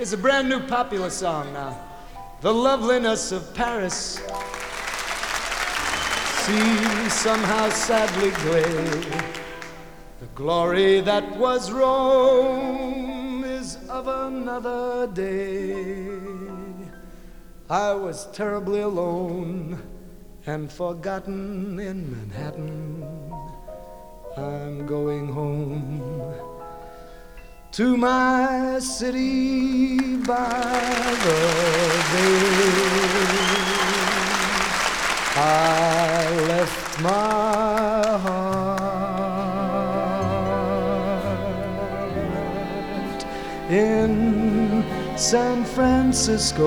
is a brand new popular song now. The loveliness of Paris seems somehow sadly gray. The glory that was Rome is of another day. I was terribly alone and forgotten in Manhattan. I'm going home to my city by the bay. I left my heart in San Francisco,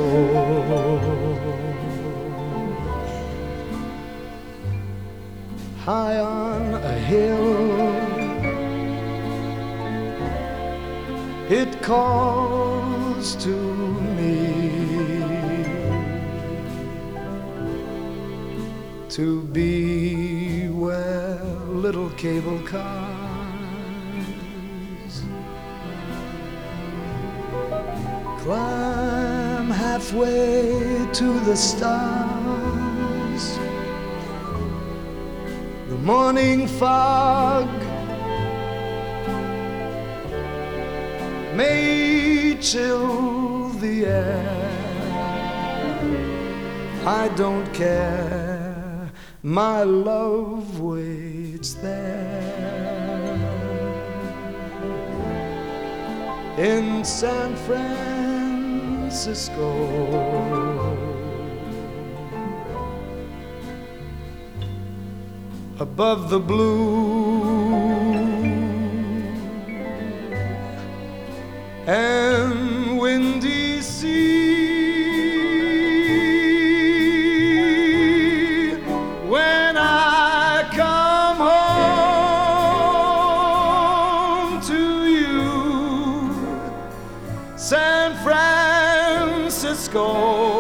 high on a hill. It calls to me to be where little cable cars climb halfway to the stars. The morning fog may chill the air. I don't care, my love waits there in San Francisco. Above the blue and windy sea, when I come home to you, San Francisco,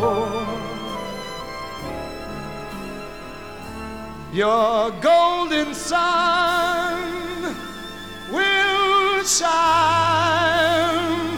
your golden sun will shine